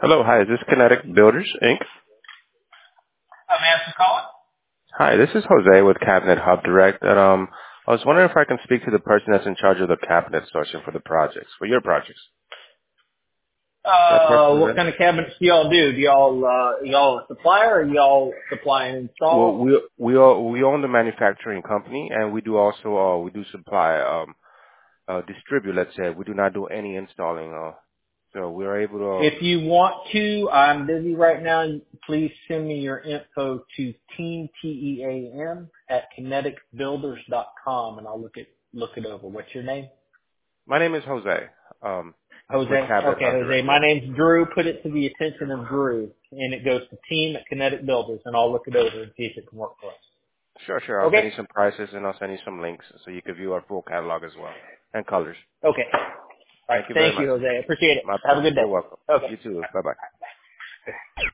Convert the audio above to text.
Hello, hi, is this Kinetic Builders, Inc.? May I ask who's calling? Hi, this is Jose with Cabinet Hub Direct. I was wondering if I can speak to the person that's in charge of the cabinet sourcing for the projects, for your projects. Is that person What available? kind of cabinets do y'all do? Do y'all a supplier or y'all supply and Well, install? we own the manufacturing company, and we do also we do supply distribute. Let's say we do not do any installing. So we are able to. If you want to, I'm busy right now. Please send me your info to team at kineticbuilders.com and I'll look it over. What's your name? My name is Jose. Um, Jose. with Cabinet Okay, Hub Jose. Direct. My Yeah. name's Drew. Put it to the attention of Drew, and it goes to team at Kinetic Builders, and I'll look it over and see if it can work for us. Sure, sure. I'll send Okay. you some prices and I'll send you some links so you can view our full catalog as well and colors. Okay. All right. Thank you very Thank you, much. Jose. I appreciate it. My Have a pleasure. good day. You're welcome. Okay. You too. Bye bye.